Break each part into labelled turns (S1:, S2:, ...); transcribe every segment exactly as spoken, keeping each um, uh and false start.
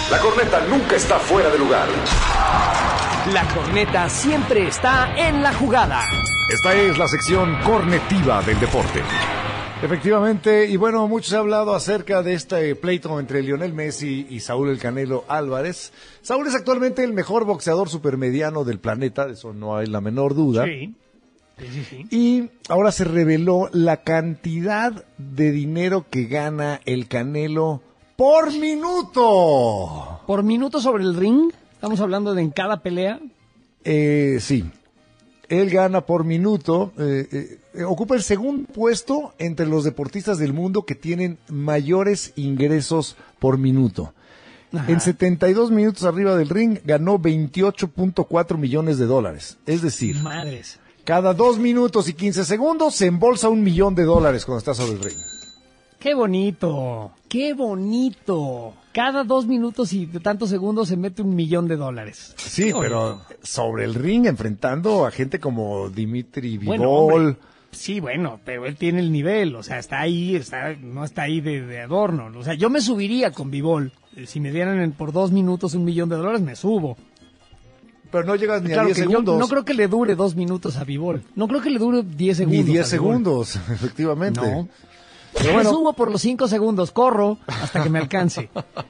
S1: La corneta nunca está fuera de lugar.
S2: La corneta siempre está en la jugada.
S3: Esta es la sección cornetiva del deporte. Efectivamente, y bueno, mucho se ha hablado acerca de este pleito entre Lionel Messi y Saúl El Canelo Álvarez. Saúl es actualmente el mejor boxeador supermediano del planeta, de eso no hay la menor duda.
S2: Sí. Sí, sí, sí.
S3: Y ahora se reveló la cantidad de dinero que gana el Canelo por minuto.
S2: ¿Por minuto sobre el ring? Estamos hablando de en cada pelea.
S3: Eh, sí. Él gana por minuto, eh, eh, ocupa el segundo puesto entre los deportistas del mundo que tienen mayores ingresos por minuto. Ajá. En setenta y dos minutos arriba del ring ganó veintiocho punto cuatro millones de dólares. Es decir,
S2: madres,
S3: cada dos minutos y quince segundos se embolsa un millón de dólares cuando está sobre el ring.
S2: ¡Qué bonito! ¡Qué bonito! Cada dos minutos y tantos segundos se mete un millón de dólares.
S3: Sí, pero sobre el ring enfrentando a gente como Dimitri Bivol.
S2: Bueno, hombre, sí, bueno, pero él tiene el nivel, o sea, está ahí, está, no está ahí de, de adorno. O sea, yo me subiría con Bivol. Si me dieran en, por dos minutos un millón de dólares, me subo.
S3: Pero no llegas ni
S2: claro
S3: a diez segundos.
S2: Yo no creo que le dure dos minutos a Bivol. No creo que le dure diez segundos.
S3: Ni diez segundos, efectivamente.
S2: No. Pero bueno, me subo por los cinco segundos, corro hasta que me alcance.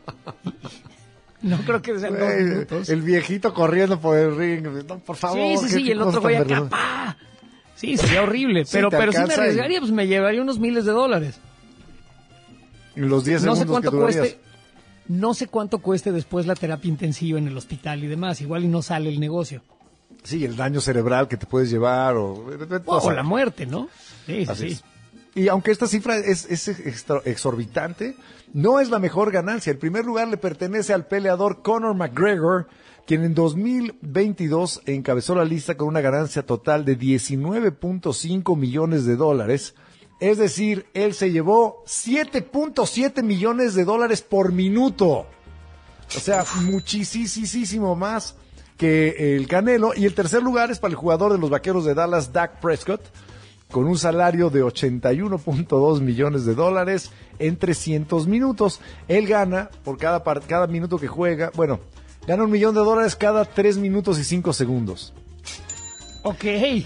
S2: No creo que sean dos minutos.
S3: El viejito corriendo por el ring, no, por favor.
S2: Sí, sí, sí, y el otro güey acá, ¡pah! Sí, sería horrible, sí, pero, pero si me arriesgaría, y... pues me llevaría unos miles de dólares.
S3: Los diez
S2: no
S3: segundos
S2: sé cuánto
S3: que durarías.
S2: cueste, no sé cuánto cueste después la terapia intensiva en el hospital y demás, igual y no sale el negocio.
S3: Sí, el daño cerebral que te puedes llevar o...
S2: O, o la muerte, ¿no? Sí,
S3: Así
S2: sí.
S3: Es. Y aunque esta cifra es, es extra, exorbitante, no es la mejor ganancia. El primer lugar le pertenece al peleador Conor McGregor, quien en dos mil veintidós encabezó la lista con una ganancia total de diecinueve punto cinco millones de dólares. Es decir, él se llevó siete punto siete millones de dólares por minuto. O sea, muchísimo más que el Canelo. Y el tercer lugar es para el jugador de los Vaqueros de Dallas, Dak Prescott, con un salario de ochenta y uno punto dos millones de dólares en trescientos minutos. Él gana por cada, cada minuto que juega, bueno, gana un millón de dólares cada tres minutos y cinco segundos.
S2: Ok.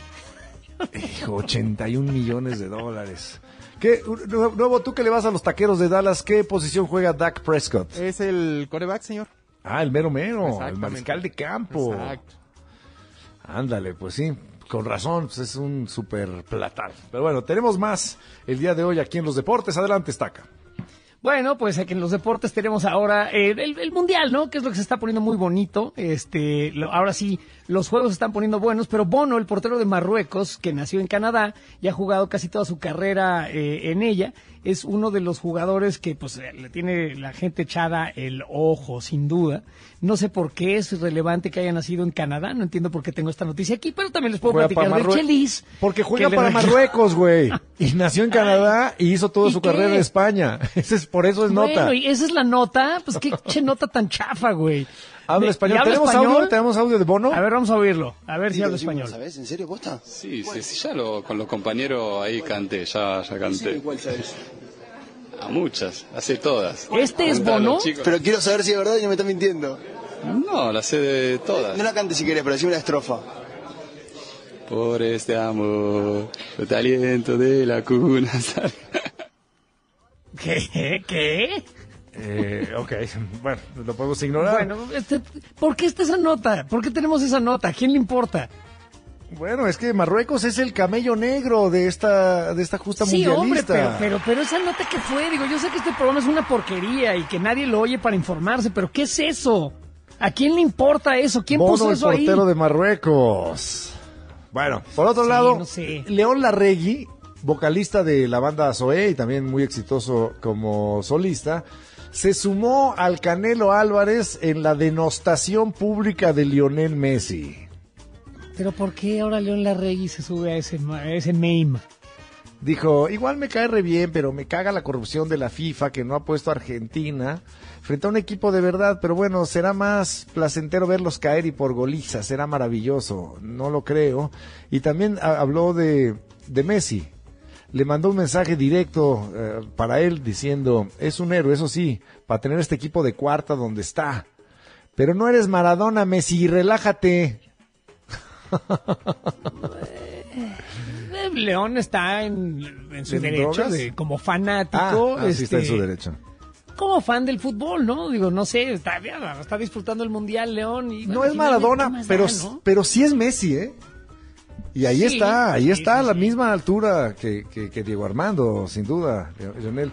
S3: Hijo, ochenta y un millones de dólares. ¿Qué, nuevo, tú que le vas a los Taqueros de Dallas, qué posición juega Dak Prescott?
S4: Es el quarterback, señor.
S3: Ah, el mero mero, el mariscal de campo.
S4: Exacto.
S3: Ándale, pues sí. Con razón, pues es un super platal. Pero bueno, tenemos más el día de hoy aquí en los deportes. Adelante, Estaca.
S2: Bueno, pues aquí en los deportes tenemos ahora eh, el, el Mundial, ¿no? Que es lo que se está poniendo muy bonito. Este, lo, ahora sí, los juegos se están poniendo buenos, pero Bono, el portero de Marruecos, que nació en Canadá y ha jugado casi toda su carrera eh, en ella, es uno de los jugadores que pues le tiene la gente echada el ojo, sin duda. No sé por qué es relevante que haya nacido en Canadá, no entiendo por qué tengo esta noticia aquí, pero también les puedo
S3: juega
S2: platicar del
S3: Marrue-
S2: Chelis.
S3: Porque juega para Marruecos, güey. Y nació en Canadá y hizo toda
S2: ¿Y
S3: su
S2: qué?
S3: carrera en España. Ese es, por eso es
S2: Bueno,
S3: nota.
S2: y esa es la nota, pues qué che nota tan chafa, güey.
S3: Habla
S2: ¿Y
S3: español.
S2: habla
S3: ¿Tenemos
S2: español?
S3: audio? ¿Tenemos audio de Bono?
S2: A ver, vamos a oírlo. A ver si
S5: Sí,
S2: habla
S5: sí,
S2: español.
S5: ¿Sabes? ¿En serio, posta?
S6: Sí, sí, sí, ya lo, con los compañeros ahí canté, ya, ya canté.
S5: Sí, ¿cuál sabes?
S6: A muchas, hace todas.
S2: ¿Este es
S6: Preguntale a los
S2: Bono?
S6: chicos.
S5: Pero quiero saber si es verdad y no me estás mintiendo.
S6: No, la sé de todas.
S5: No la cantes si querés, pero decime la estrofa.
S6: Por este amor, el aliento de la cuna. ¿Sabes?
S2: ¿Qué? ¿Qué?
S3: Eh, ok, bueno, lo podemos ignorar.
S2: Bueno, este, ¿por qué está esa nota? ¿Por qué tenemos esa nota? ¿A quién le importa?
S3: Bueno, es que Marruecos es el camello negro de esta de esta justa
S2: Sí, hombre,
S3: mundialista.
S2: pero, pero, pero esa nota que fue, digo, yo sé que este programa es una porquería y que nadie lo oye para informarse, pero ¿qué es eso? ¿A quién le importa eso? ¿Quién
S3: Bono,
S2: puso
S3: el
S2: eso ahí?
S3: portero de Marruecos. Bueno, por otro
S2: Sí,
S3: lado,
S2: no sé.
S3: León Larregui, vocalista de la banda Zoé y también muy exitoso como solista, se sumó al Canelo Álvarez en la denostación pública de Lionel Messi.
S2: Pero ¿por qué ahora León Larregui se sube a ese, a ese meme?
S3: Dijo, igual me cae re bien, pero me caga la corrupción de la FIFA que no ha puesto a Argentina frente a un equipo de verdad, pero bueno, será más placentero verlos caer y por goliza, será maravilloso, no lo creo. Y también a- habló de, de Messi. le mandó un mensaje directo eh, para él diciendo, es un héroe, eso sí, para tener este equipo de cuarta donde está. Pero no eres Maradona, Messi, relájate.
S2: León está en, en su
S3: ¿En
S2: derecho
S3: drogas?
S2: de, como fanático.
S3: Ah, ah, sí está en
S2: este,
S3: su derecho.
S2: Como fan del fútbol, ¿no? Digo, no sé, está, está disfrutando el Mundial León. Y,
S3: No
S2: bueno,
S3: es Maradona,
S2: ¿qué más
S3: pero,
S2: da, no?
S3: pero sí es Messi, ¿eh? Y ahí
S2: Sí,
S3: está, ahí
S2: sí,
S3: está
S2: sí,
S3: a la
S2: sí.
S3: misma altura que, que, que Diego Armando, sin duda, Lionel.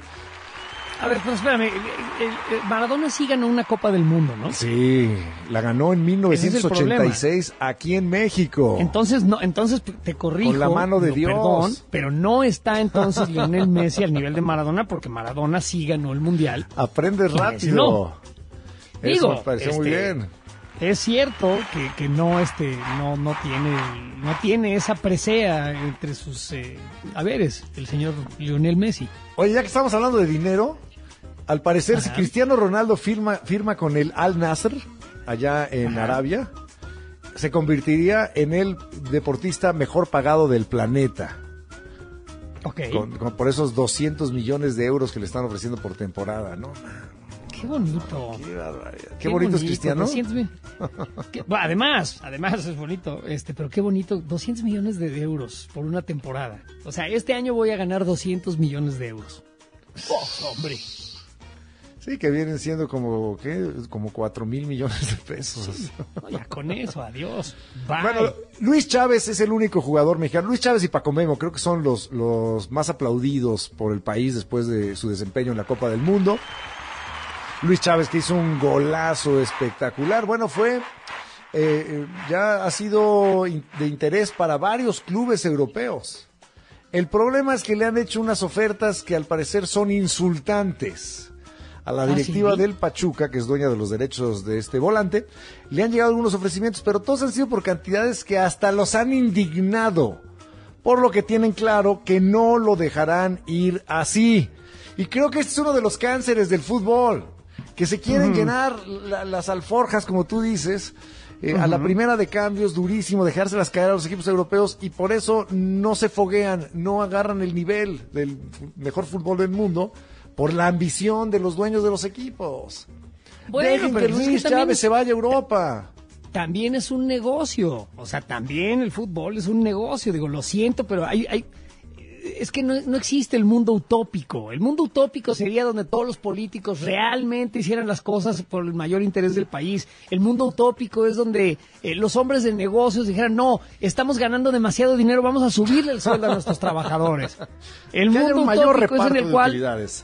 S2: A ver, pero espérame, el- el- el Maradona sí ganó una Copa del Mundo, ¿no?
S3: Sí, la ganó en mil novecientos ochenta y seis aquí en México.
S2: Entonces, no, entonces te corrijo.
S3: Con la mano de
S2: no,
S3: Dios.
S2: Perdón, pero no está entonces Lionel Messi al nivel de Maradona porque Maradona sí ganó el Mundial.
S3: Aprendes
S2: Y Messi
S3: rápido.
S2: no.
S3: Eso
S2: Digo,
S3: me pareció muy
S2: este,
S3: bien.
S2: Es cierto que, que no, este, no, no tiene, no tiene esa presea entre sus eh, haberes, el señor Lionel Messi.
S3: Oye, ya que estamos hablando de dinero, al parecer si
S2: Ajá.
S3: Cristiano Ronaldo firma, firma con el Al Nassr, allá en
S2: Ajá.
S3: Arabia, se convertiría en el deportista mejor pagado del planeta.
S2: Ok.
S3: Con, con- por esos doscientos millones de euros que le están ofreciendo por temporada, ¿no?
S2: Qué bonito.
S3: Qué barbaridad. Qué, bonito es Cristiano.
S2: doscientos mil. Qué- bueno, además, además es bonito, este, pero qué bonito, doscientos millones de euros por una temporada. O sea, este año voy a ganar doscientos millones de euros. Oh, hombre.
S3: Sí, que vienen siendo como, ¿qué? Como cuatro mil millones de pesos.
S2: No, ya con eso, adiós. Bye.
S3: Bueno, Luis Chávez es el único jugador mexicano. Luis Chávez y Paco Memo creo que son los, los más aplaudidos por el país después de su desempeño en la Copa del Mundo. Luis Chávez que hizo un golazo espectacular. Bueno, fue, eh, ya ha sido in- de interés para varios clubes europeos. El problema es que le han hecho unas ofertas que al parecer son insultantes. A la
S2: ¿Ah,
S3: directiva
S2: sí?
S3: del Pachuca, que es dueña de los derechos de este volante, le han llegado algunos ofrecimientos, pero todos han sido por cantidades que hasta los han indignado. Por lo que tienen claro que no lo dejarán ir así. Y creo que este es uno de los cánceres del fútbol, que se quieren llenar la- las alforjas, como tú dices, eh, a la primera de cambios, durísimo, dejárselas caer a los equipos europeos, y por eso no se foguean, no agarran el nivel del fu- mejor fútbol del mundo, por la ambición de los dueños de los equipos.
S2: Bueno,
S3: Dejen
S2: pero
S3: que
S2: pues es que
S3: Luis
S2: también
S3: Chávez
S2: es-
S3: se vaya a Europa.
S2: También es un negocio. O sea, también el fútbol es un negocio. Digo, lo siento, pero hay, hay es que no, no existe el mundo utópico. El mundo utópico sería donde todos los políticos realmente hicieran las cosas por el mayor interés del país. El mundo utópico es donde eh, los hombres de negocios dijeran, no, estamos ganando demasiado dinero, vamos a subirle el sueldo a nuestros trabajadores. El
S3: Que haya
S2: mundo
S3: un mayor
S2: utópico es
S3: reparto
S2: en el
S3: de
S2: cual
S3: utilidades.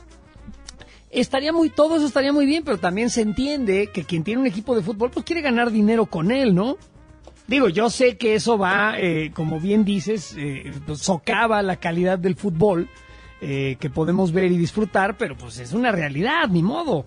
S2: estaría muy, todo eso estaría muy bien, pero también se entiende que quien tiene un equipo de fútbol pues quiere ganar dinero con él, ¿no? Digo, yo sé que eso va, eh, como bien dices, eh, pues, socava la calidad del fútbol eh, que podemos ver y disfrutar, pero pues es una realidad, ni modo.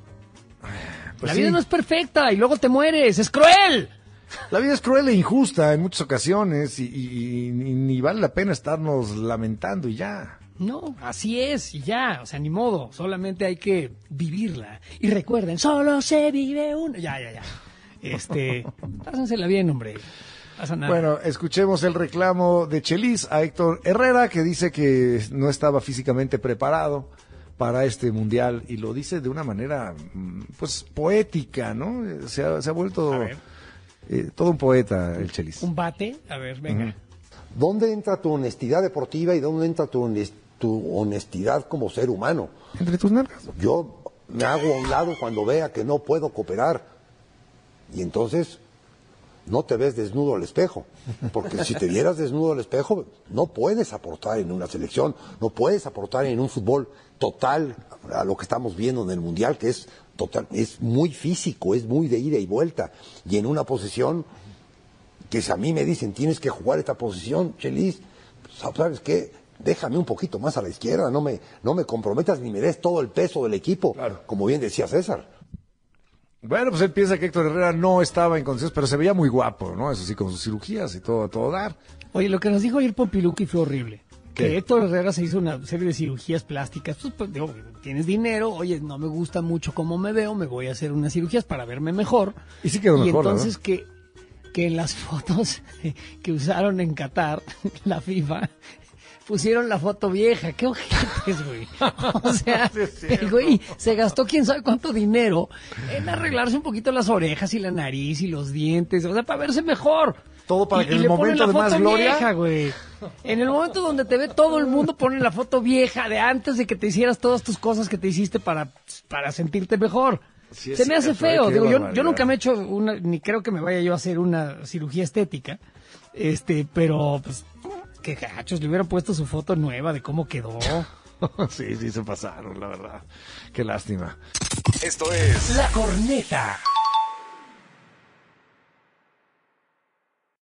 S3: Pues
S2: la
S3: sí.
S2: vida no es perfecta y luego te mueres, es cruel.
S3: La vida es cruel e injusta en muchas ocasiones y, y- y ni vale la pena estarnos lamentando y ya.
S2: No, así es, y ya, o sea, ni modo, solamente hay que vivirla. Y recuerden, solo se vive uno. Ya, ya, ya. Este, pásensela bien, hombre. Pasa nada.
S3: Bueno, escuchemos el reclamo de Chelis a Héctor Herrera, que dice que no estaba físicamente preparado para este mundial y lo dice de una manera, mm, pues, poética, ¿no? Se ha, se ha vuelto
S2: A ver.
S3: eh, todo un poeta el Chelis.
S2: Un bate, a ver, venga.
S4: ¿Dónde entra tu honestidad deportiva y dónde entra tu, hones- tu honestidad como ser humano?
S3: Entre tus nalgas.
S4: Yo me hago a un lado cuando vea que no puedo cooperar y entonces no te ves desnudo al espejo, porque si te vieras desnudo al espejo no puedes aportar en una selección, no puedes aportar en un fútbol total a lo que estamos viendo en el Mundial, que es total, es muy físico, es muy de ida y vuelta, y en una posición que si a mí me dicen tienes que jugar esta posición, Chelis, pues, ¿sabes qué? Déjame un poquito más a la izquierda, no me, no me comprometas ni me des todo el peso del equipo,
S3: Claro.
S4: como bien decía César.
S3: Bueno, pues él piensa que Héctor Herrera no estaba en condiciones, pero se veía muy guapo, ¿no? Eso sí, con sus cirugías y todo, a todo dar.
S2: Oye, lo que nos dijo ayer Pompiluki fue horrible.
S3: ¿Qué?
S2: Que Héctor Herrera se hizo una serie de cirugías plásticas. Pues, pues, digo, tienes dinero, oye, no me gusta mucho cómo me veo, me voy a hacer unas cirugías para verme mejor.
S3: Y sí quedó
S2: Y
S3: mejor,
S2: entonces
S3: ¿verdad?
S2: que, que en las fotos que usaron en Qatar, la FIFA, pusieron la foto vieja. Qué ojetes, güey. O sea, el güey se gastó quién sabe cuánto dinero en arreglarse un poquito las orejas y la nariz y los dientes, o sea, para verse mejor.
S3: Todo para
S2: Y-
S3: que
S2: y
S3: en el
S2: le ponen
S3: momento
S2: la
S3: de más
S2: foto
S3: gloria...
S2: vieja, güey. En el momento donde te ve todo el mundo, ponen la foto vieja de antes de que te hicieras todas tus cosas que te hiciste para, para sentirte mejor.
S3: Sí, es
S2: Se me hace
S3: cierto, ¿eh?
S2: feo.
S3: Qué
S2: Digo, yo,
S3: barbaridad.
S2: yo nunca me he hecho una, ni creo que me vaya yo a hacer una cirugía estética. Este, pero, pues, qué gachos, le hubieran puesto su foto nueva de cómo quedó.
S3: Sí, sí, se pasaron, la verdad. Qué lástima.
S1: Esto es
S2: La Corneta.